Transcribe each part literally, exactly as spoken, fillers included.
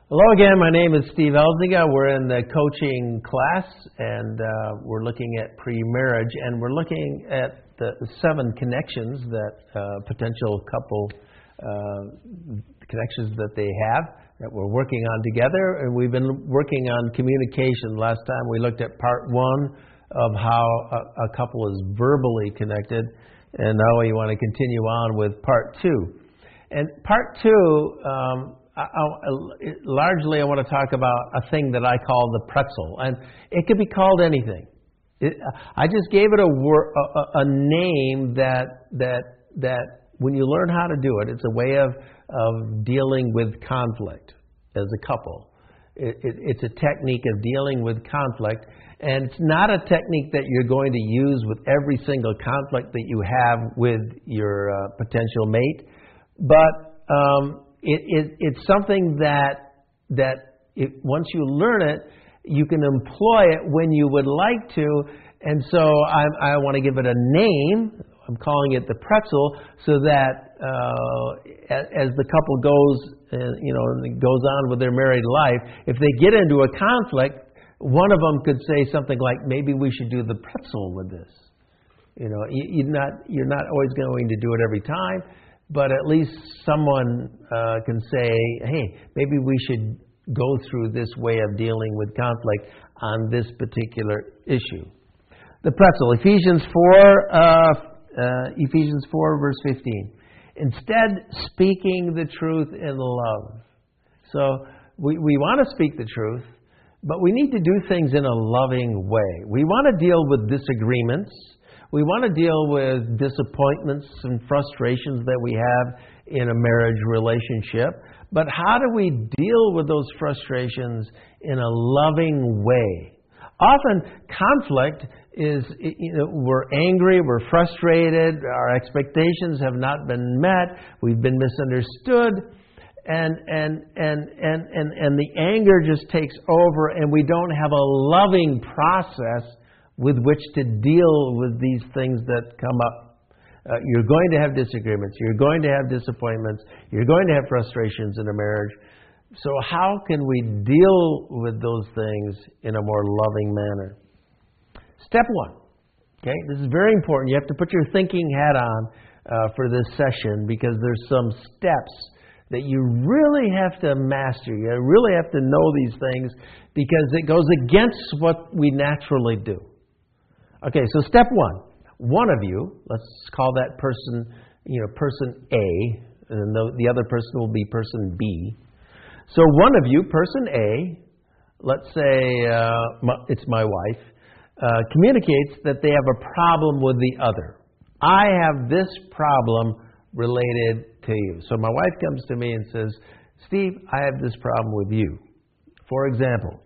Hello again, my name is Steve Elzinga. We're in the coaching class and uh, we're looking at pre-marriage, and we're looking at the seven connections that uh, potential couple uh, connections that they have that we're working on together. And we've been working on communication. Last time we looked at part one of how a, a couple is verbally connected, and now we want to continue on with part two. And part two, um, I, I, largely I want to talk about a thing that I call the pretzel, and it could be called anything. It, I just gave it a, wor- a, a name that that that when you learn how to do it, it's a way of of dealing with conflict as a couple. It, it, it's a technique of dealing with conflict, and it's not a technique that you're going to use with every single conflict that you have with your uh, potential mate, but um, It, it, it's something that that it, once you learn it, you can employ it when you would like to. And so I, I want to give it a name. I'm calling it the pretzel, so that uh, as, as the couple goes, uh, you know, goes on with their married life, if they get into a conflict, one of them could say something like, "Maybe we should do the pretzel with this." You know, you, you're not you're not always going to do it every time. But at least someone uh, can say, hey, maybe we should go through this way of dealing with conflict on this particular issue. The pretzel, Ephesians four, uh, uh, Ephesians four, verse fifteen. Instead, speaking the truth in love. So we, we want to speak the truth, but we need to do things in a loving way. We want to deal with disagreements. We want to deal with disappointments and frustrations that we have in a marriage relationship. But how do we deal with those frustrations in a loving way? Often conflict is, you know, we're angry, we're frustrated, our expectations have not been met, we've been misunderstood, and and and and and, and the anger just takes over, and we don't have a loving process with which to deal with these things that come up. Uh, you're going to have disagreements. You're going to have disappointments. You're going to have frustrations in a marriage. So how can we deal with those things in a more loving manner? Step one. Okay, this is very important. You have to put your thinking hat on uh, for this session, because there's some steps that you really have to master. You really have to know these things, because it goes against what we naturally do. Okay, so step one, one of you, let's call that person, you know, person A, and the, the other person will be person B. So one of you, person A, let's say uh, my, it's my wife, uh, communicates that they have a problem with the other. I have this problem related to you. So my wife comes to me and says, Steve, I have this problem with you. For example,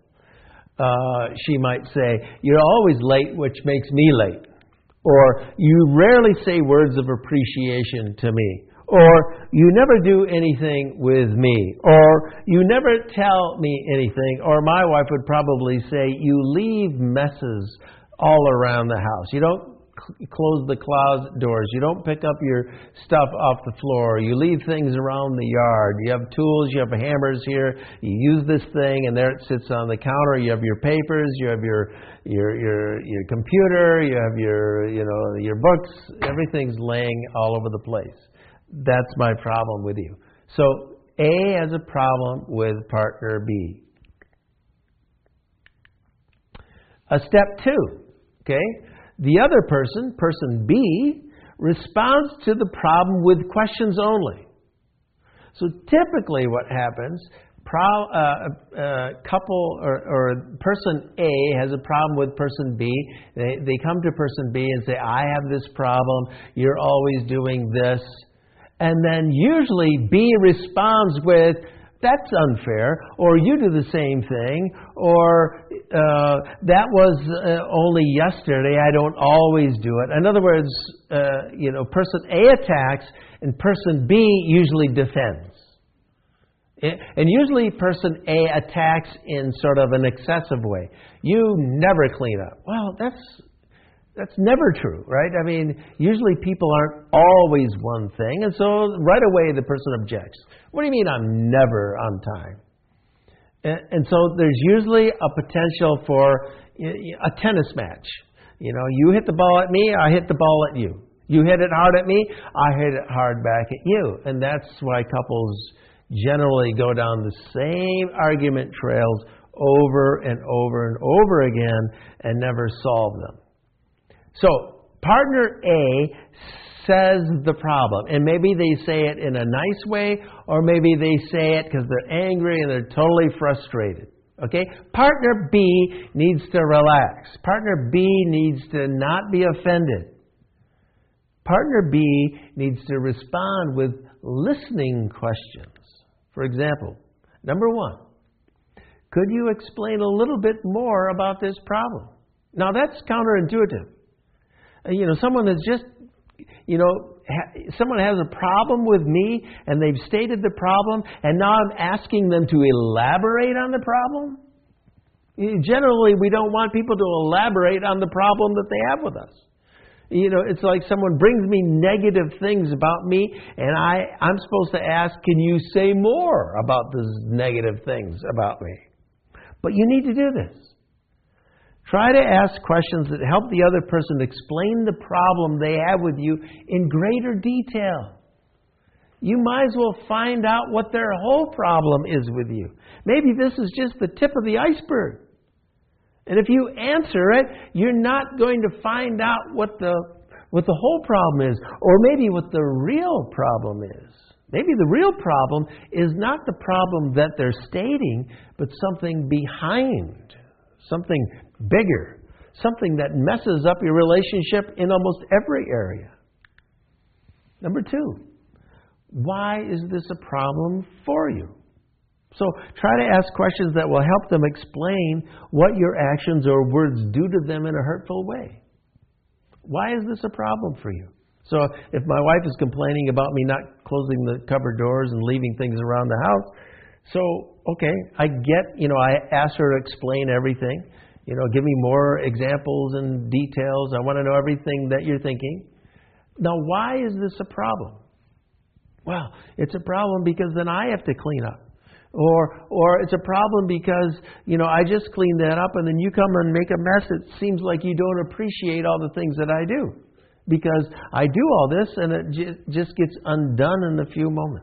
Uh, she might say, you're always late, which makes me late. Or you rarely say words of appreciation to me. Or you never do anything with me. Or you never tell me anything. Or my wife would probably say, you leave messes all around the house. You don't close the closet doors. You don't pick up your stuff off the floor. You leave things around the yard. You have tools. You have hammers here. You use this thing, and there it sits on the counter. You have your papers. You have your your your your computer. You have your you know your books. Everything's laying all over the place. That's my problem with you. So A has a problem with partner B. A step two. Okay. The other person, person B, responds to the problem with questions only. So typically what happens, pro, uh, uh, couple or, or person A has a problem with person B. They, they come to person B and say, I have this problem, you're always doing this. And then usually B responds with, that's unfair, or you do the same thing, or uh, that was uh, only yesterday, I don't always do it. In other words, uh, you know, person A attacks and person B usually defends. It, and usually person A attacks in sort of an excessive way. You never clean up. Well, that's That's never true, right? I mean, usually people aren't always one thing, and so right away the person objects. What do you mean I'm never on time? And, and so there's usually a potential for a tennis match. You know, you hit the ball at me, I hit the ball at you. You hit it hard at me, I hit it hard back at you. And that's why couples generally go down the same argument trails over and over and over again and never solve them. So partner A says the problem, and maybe they say it in a nice way, or maybe they say it because they're angry and they're totally frustrated. Okay? Partner B needs to relax. Partner B needs to not be offended. Partner B needs to respond with listening questions. For example, number one, could you explain a little bit more about this problem? Now that's counterintuitive. You know, someone that's just, you know, ha- someone has a problem with me and they've stated the problem and now I'm asking them to elaborate on the problem. Generally, we don't want people to elaborate on the problem that they have with us. You know, it's like someone brings me negative things about me and I, I'm supposed to ask, can you say more about those negative things about me? But you need to do this. Try to ask questions that help the other person explain the problem they have with you in greater detail. You might as well find out what their whole problem is with you. Maybe this is just the tip of the iceberg. And if you answer it, you're not going to find out what the what the whole problem is, or maybe what the real problem is. Maybe the real problem is not the problem that they're stating, but something behind, something bigger, something that messes up your relationship in almost every area. Number two, why is this a problem for you? So try to ask questions that will help them explain what your actions or words do to them in a hurtful way. Why is this a problem for you? So if my wife is complaining about me not closing the cupboard doors and leaving things around the house, so, okay, I get, you know, I ask her to explain everything. You know, give me more examples and details. I want to know everything that you're thinking. Now, why is this a problem? Well, it's a problem because then I have to clean up. Or or it's a problem because, you know, I just cleaned that up and then you come and make a mess. It seems like you don't appreciate all the things that I do. Because I do all this and it j- just gets undone in a few moments.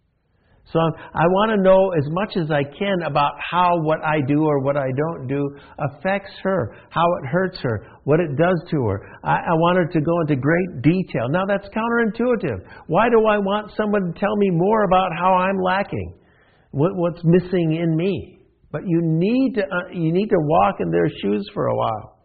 So I want to know as much as I can about how what I do or what I don't do affects her, how it hurts her, what it does to her. I, I want her to go into great detail. Now that's counterintuitive. Why do I want someone to tell me more about how I'm lacking? What, what's missing in me? But you need to uh, you need to walk in their shoes for a while.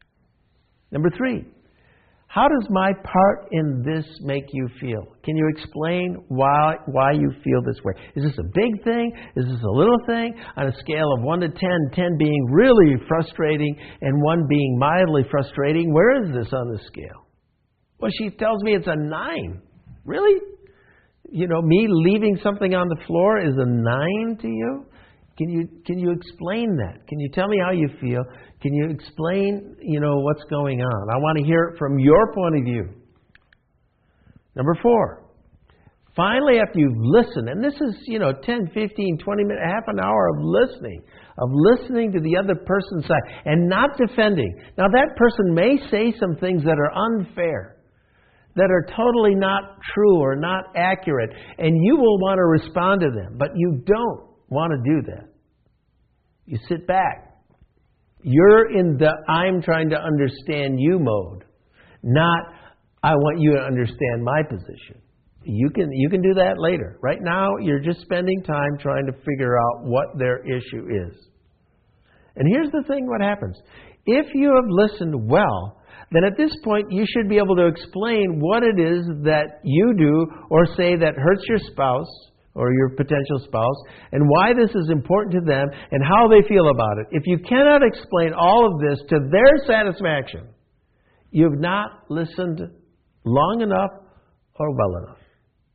Number three, how does my part in this make you feel? Can you explain why why you feel this way? Is this a big thing? Is this a little thing? On a scale of one to ten, ten being really frustrating and one being mildly frustrating, where is this on the scale? Well, she tells me it's a nine. Really? You know, me leaving something on the floor is a nine to you? Can you can you explain that? Can you tell me how you feel? Can you explain, you know, what's going on? I want to hear it from your point of view. Number four, finally, after you've listened, and this is, you know, ten, fifteen, twenty minutes, half an hour of listening, of listening to the other person's side and not defending. Now, that person may say some things that are unfair, that are totally not true or not accurate, and you will want to respond to them, but you don't want to do that. You sit back. You're in the I'm trying to understand you mode, not I want you to understand my position. You can you can do that later. Right now, you're just spending time trying to figure out what their issue is. And here's the thing, what happens. If you have listened well, then at this point you should be able to explain what it is that you do or say that hurts your spouse or your potential spouse, and why this is important to them, and how they feel about it. If you cannot explain all of this to their satisfaction, you've not listened long enough or well enough.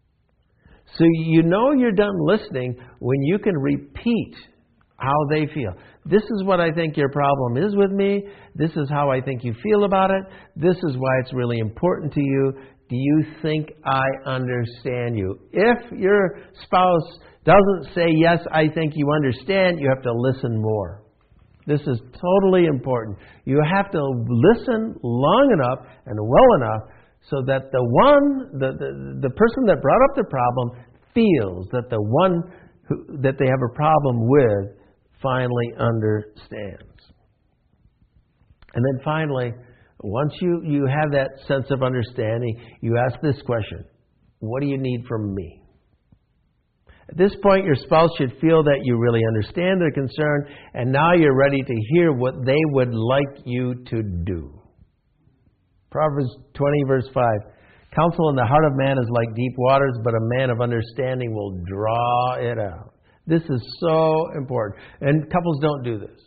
So you know you're done listening when you can repeat how they feel. This is what I think your problem is with me. This is how I think you feel about it. This is why it's really important to you. do you think I understand you? If your spouse doesn't say, yes, I think you understand, you have to listen more. This is totally important. You have to listen long enough and well enough so that the one, the, the, the person that brought up the problem feels that the one who, that they have a problem with finally understands. And then finally, once you, you have that sense of understanding, you ask this question: what do you need from me? At this point, your spouse should feel that you really understand their concern, and now you're ready to hear what they would like you to do. Proverbs twenty, verse five. Counsel in the heart of man is like deep waters, but a man of understanding will draw it out. This is so important. And couples don't do this.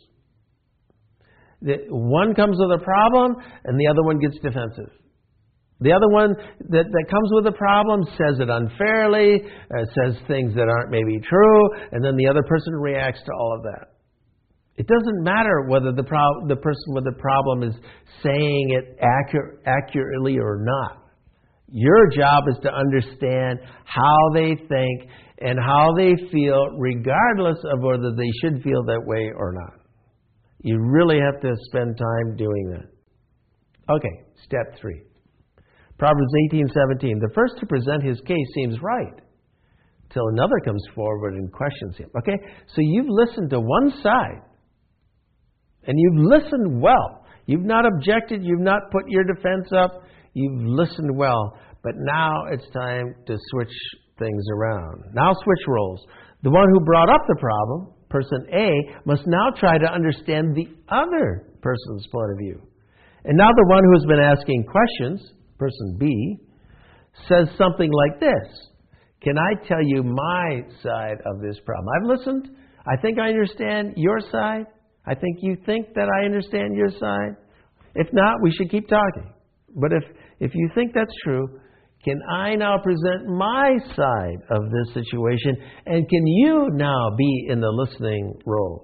The, one comes with a problem, and the other one gets defensive. The other one that, that comes with a problem says it unfairly, uh, says things that aren't maybe true, and then the other person reacts to all of that. It doesn't matter whether the, pro- the person with the problem is saying it accur- accurately or not. Your job is to understand how they think and how they feel, regardless of whether they should feel that way or not. You really have to spend time doing that. Okay, step three. Proverbs eighteen seventeen. The first to present his case seems right, till another comes forward and questions him. Okay, so you've listened to one side, and you've listened well. You've not objected. You've not put your defense up. You've listened well. But now it's time to switch things around. Now switch roles. The one who brought up the problem, person A, must now try to understand the other person's point of view. And now the one who has been asking questions, person B, says something like this: can I tell you my side of this problem? I've listened. I think I understand your side. I think you think that I understand your side. If not, we should keep talking. But if, if you think that's true, can I now present my side of this situation? And can you now be in the listening role?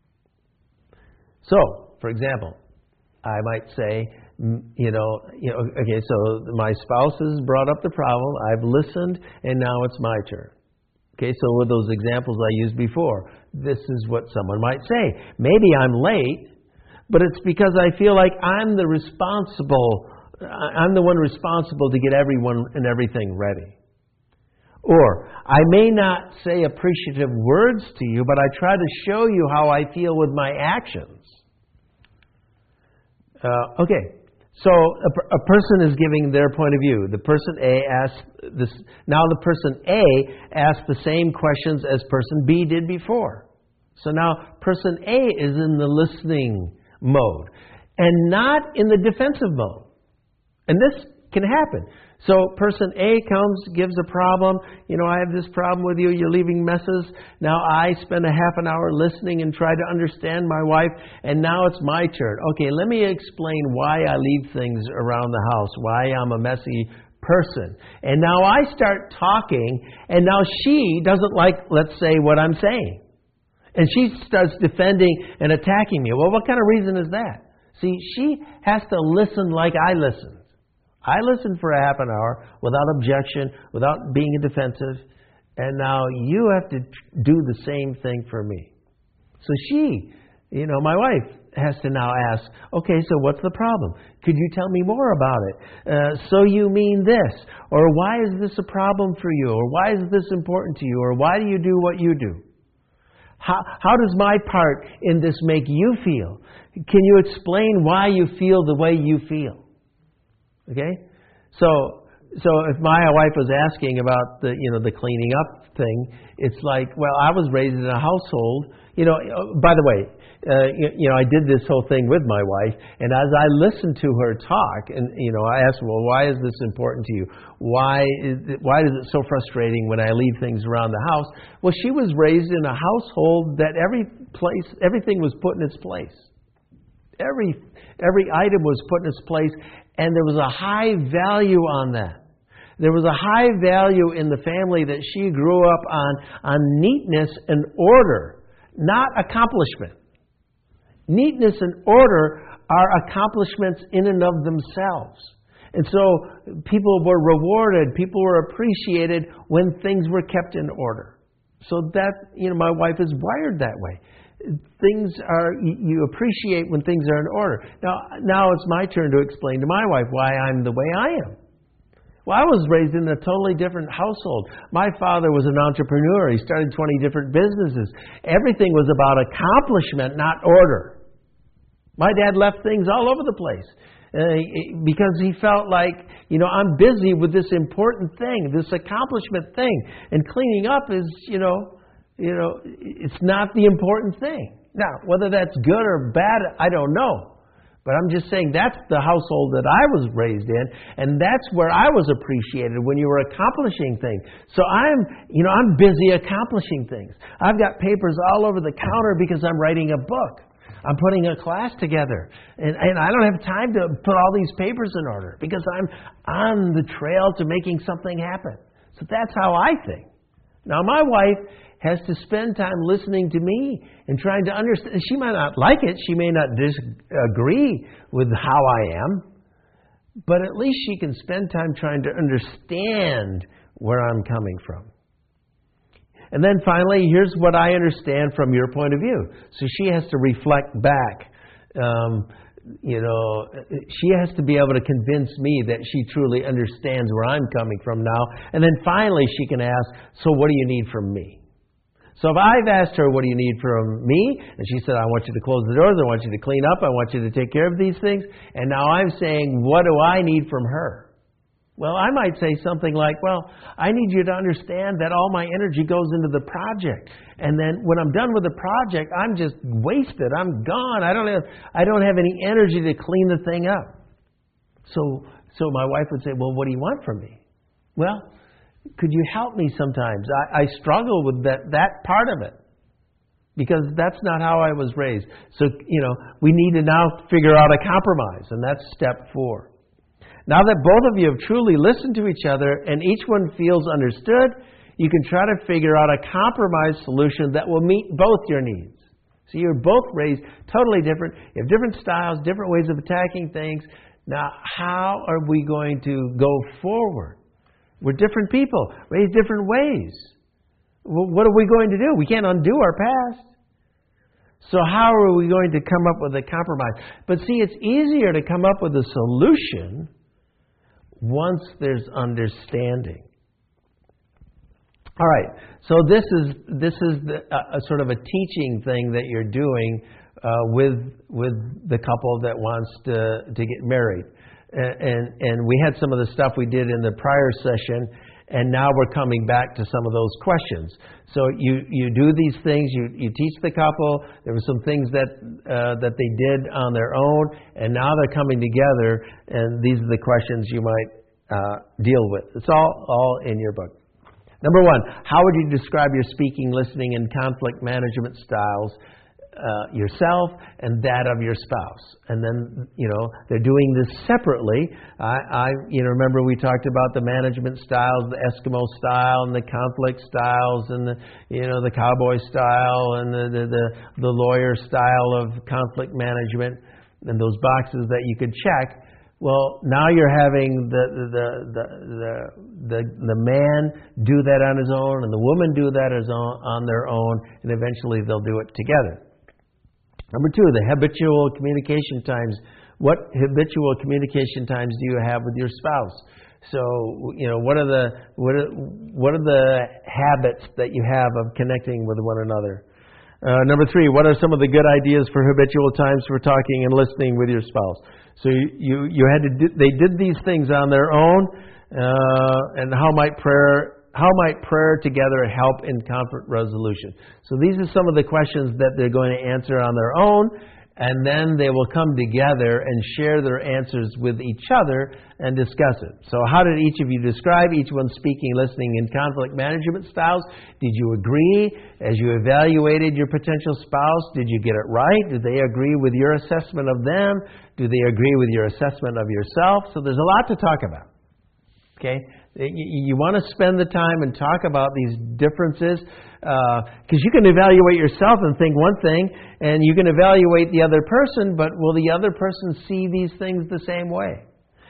So, for example, I might say, you know, you know, okay, so my spouse has brought up the problem. I've listened, and now it's my turn. Okay, so with those examples I used before, this is what someone might say. Maybe I'm late, but it's because I feel like I'm the responsible I'm the one responsible to get everyone and everything ready. Or, I may not say appreciative words to you, but I try to show you how I feel with my actions. Uh, okay, so a, a person is giving their point of view. The person A asks this. Now the person A asks the same questions as person B did before. So now person A is in the listening mode and not in the defensive mode. And this can happen. So person A comes, gives a problem. You know, I have this problem with you. You're leaving messes. Now I spend a half an hour listening and try to understand my wife. And now it's my turn. Okay, let me explain why I leave things around the house, why I'm a messy person. And now I start talking, and now she doesn't like, let's say, what I'm saying. And she starts defending and attacking me. Well, what kind of reason is that? See, she has to listen like I listen. I listened for a half an hour without objection, without being defensive, and now you have to do the same thing for me. So she, you know, my wife, has to now ask, okay, so what's the problem? Could you tell me more about it? Uh, so you mean this? Or why is this a problem for you? Or why is this important to you? Or why do you do what you do? How, how does my part in this make you feel? Can you explain why you feel the way you feel? Okay, so so if my wife was asking about the you know the cleaning up thing, it's like, well, I was raised in a household. You know, by the way, uh, you, you know, I did this whole thing with my wife, and as I listened to her talk, and you know, I asked, well, why is this important to you? Why is it, why is it so frustrating when I leave things around the house? Well, she was raised in a household that every place, everything was put in its place. Every every item was put in its place. And there was a high value on that. There was a high value in the family that she grew up on, on neatness and order, not accomplishment. Neatness and order are accomplishments in and of themselves. And so people were rewarded, people were appreciated when things were kept in order. So that, you know, my wife is wired that way. Things are, you appreciate when things are in order. Now, now it's my turn to explain to my wife why I'm the way I am. Well, I was raised in a totally different household. My father was an entrepreneur. He started twenty different businesses. Everything was about accomplishment, not order. My dad left things all over the place. Uh, because he felt like, you know, I'm busy with this important thing, this accomplishment thing, and cleaning up is, you know, you know, it's not the important thing. Now, whether that's good or bad, I don't know. But I'm just saying that's the household that I was raised in, and that's where I was appreciated, when you were accomplishing things. So I'm, you know, I'm busy accomplishing things. I've got papers all over the counter because I'm writing a book. I'm putting a class together, and, and I don't have time to put all these papers in order because I'm on the trail to making something happen. So that's how I think. Now, my wife has to spend time listening to me and trying to understand. She might not like it. She may not disagree with how I am, but at least she can spend time trying to understand where I'm coming from. And then finally, here's what I understand from your point of view. So she has to reflect back. Um, you know, she has to be able to convince me that she truly understands where I'm coming from now. And then finally, she can ask, so what do you need from me? So if I've asked her, what do you need from me? And she said, I want you to close the doors. I want you to clean up. I want you to take care of these things. And now I'm saying, what do I need from her? Well, I might say something like, well, I need you to understand that all my energy goes into the project. And then when I'm done with the project, I'm just wasted. I'm gone. I don't have, I don't have any energy to clean the thing up. So, so my wife would say, well, what do you want from me? Well, could you help me sometimes? I, I struggle with that, that part of it. Because that's not how I was raised. So, you know, we need to now figure out a compromise. And that's step four. Now that both of you have truly listened to each other and each one feels understood, you can try to figure out a compromise solution that will meet both your needs. So you're both raised totally different. You have different styles, different ways of attacking things. Now, how are we going to go forward? We're different people, raised different ways. Well, what are we going to do? We can't undo our past. So how are we going to come up with a compromise? But see, it's easier to come up with a solution once there's understanding. All right, so this is this is the, uh, a sort of a teaching thing that you're doing uh, with with the couple that wants to to get married, and, and and we had some of the stuff we did in the prior session, and now we're coming back to some of those questions. So you, you do these things, you, you teach the couple. There were some things that uh, that they did on their own, and now they're coming together, and these are the questions you might uh, deal with. It's all, all in your book. Number one, how would you describe your speaking, listening, and conflict management styles uh, yourself and that of your spouse? And then, you know, they're doing this separately. I, I, you know, remember we talked about the management styles, the Eskimo style and the conflict styles and the, you know, the cowboy style and the, the, the, the lawyer style of conflict management and those boxes that you could check. Well, now you're having the the the the the, the man do that on his own, and the woman do that as on, on their own, and eventually they'll do it together. Number two, the habitual communication times. What habitual communication times do you have with your spouse? So, you know, what are the what are, what are the habits that you have of connecting with one another? Uh, number three, what are some of the good ideas for habitual times for talking and listening with your spouse? So you you, you had to do, they did these things on their own, uh, and how might prayer how might prayer together help in conflict resolution? So these are some of the questions that they're going to answer on their own, and then they will come together and share their answers with each other and discuss it. So how did each of you describe each one speaking, listening, and conflict management styles? Did you agree as you evaluated your potential spouse? Did you get it right? Did they agree with your assessment of them? Do they agree with your assessment of yourself? So there's a lot to talk about. Okay? You, you want to spend the time and talk about these differences because uh, you can evaluate yourself and think one thing, and you can evaluate the other person, but will the other person see these things the same way?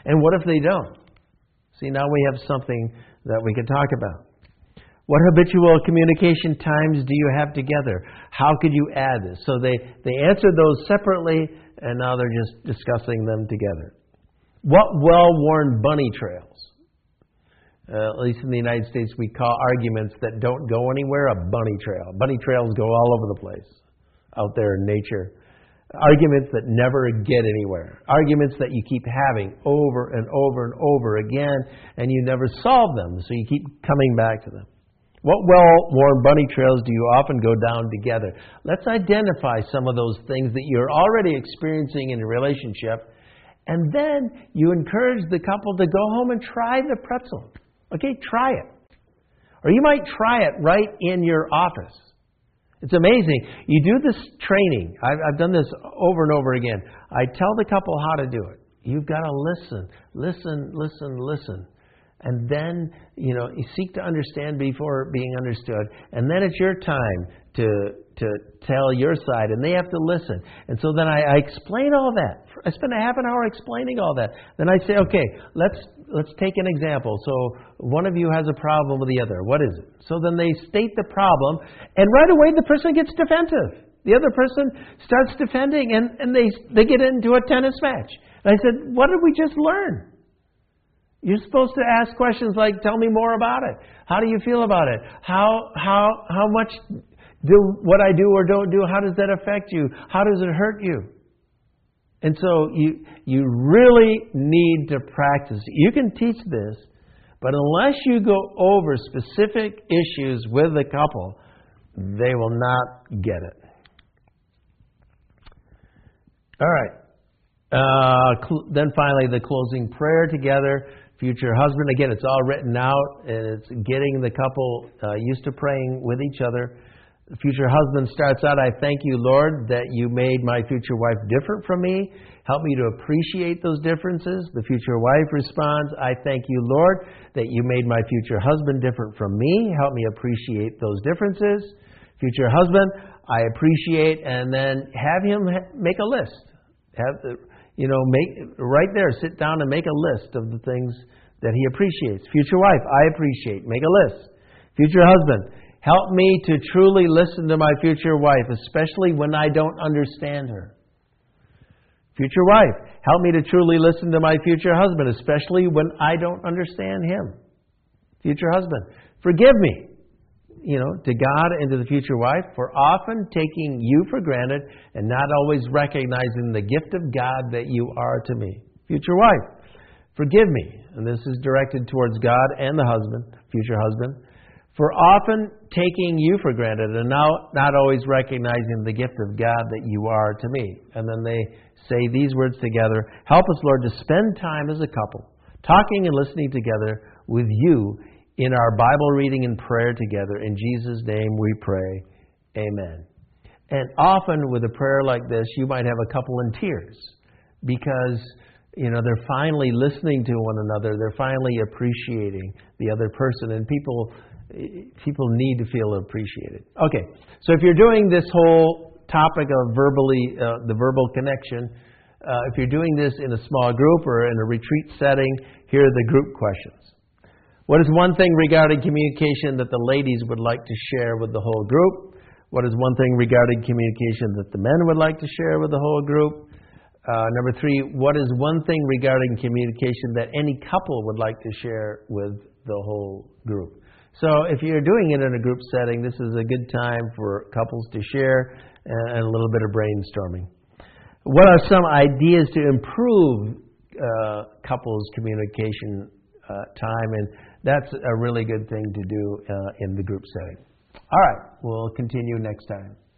And what if they don't? See, now we have something that we can talk about. What habitual communication times do you have together? How could you add this? So they, they answered those separately, and now they're just discussing them together. What well-worn bunny trails? Uh, at least in the United States, we call arguments that don't go anywhere a bunny trail. Bunny trails go all over the place out there in nature. Arguments that never get anywhere. Arguments that you keep having over and over and over again, and you never solve them, so you keep coming back to them. What well-worn bunny trails do you often go down together? Let's identify some of those things that you're already experiencing in a relationship, and then you encourage the couple to go home and try the pretzel. Okay, try it. Or you might try it right in your office. It's amazing. You do this training. I've, I've done this over and over again. I tell the couple how to do it. You've got to listen, listen, listen, listen. And then, you know, you seek to understand before being understood. And then it's your time to to tell your side, and they have to listen. And so then I, I explain all that. I spend a half an hour explaining all that. Then I say, okay, let's let's take an example. So one of you has a problem with the other. What is it? So then they state the problem, and right away the person gets defensive. The other person starts defending, and, and they they get into a tennis match. And I said, what did we just learn? You're supposed to ask questions like, tell me more about it. How do you feel about it? How how how much do what I do or don't do, how does that affect you? How does it hurt you? And so you you really need to practice. You can teach this, but unless you go over specific issues with the couple, they will not get it. All right. Uh, cl- then finally, the closing prayer together. Future husband, again, it's all written out, and it's getting the couple uh, used to praying with each other. The future husband starts out, I thank you, Lord, that you made my future wife different from me. Help me to appreciate those differences. The future wife responds, I thank you, Lord, that you made my future husband different from me. Help me appreciate those differences. Future husband, I appreciate, and then have him make a list. Have the You know, make right there, sit down and make a list of the things that he appreciates. Future wife, I appreciate. Make a list. Future husband, help me to truly listen to my future wife, especially when I don't understand her. Future wife, help me to truly listen to my future husband, especially when I don't understand him. Future husband, forgive me, you know, to God and to the future wife for often taking you for granted and not always recognizing the gift of God that you are to me. Future wife, forgive me, and this is directed towards God and the husband, future husband, for often taking you for granted and now not always recognizing the gift of God that you are to me. And then they say these words together, help us, Lord, to spend time as a couple, talking and listening together with you in our Bible reading and prayer together. In Jesus' name we pray. Amen. And often with a prayer like this, you might have a couple in tears because, you know, they're finally listening to one another. They're finally appreciating the other person. And people people need to feel appreciated. Okay, so if you're doing this whole topic of verbally, uh, the verbal connection, uh, if you're doing this in a small group or in a retreat setting, here are the group questions. What is one thing regarding communication that the ladies would like to share with the whole group? What is one thing regarding communication that the men would like to share with the whole group? Uh, number three, what is one thing regarding communication that any couple would like to share with the whole group? So if you're doing it in a group setting, this is a good time for couples to share and a little bit of brainstorming. What are some ideas to improve uh, couples' communication uh, time? And that's a really good thing to do uh, in the group setting. All right, we'll continue next time.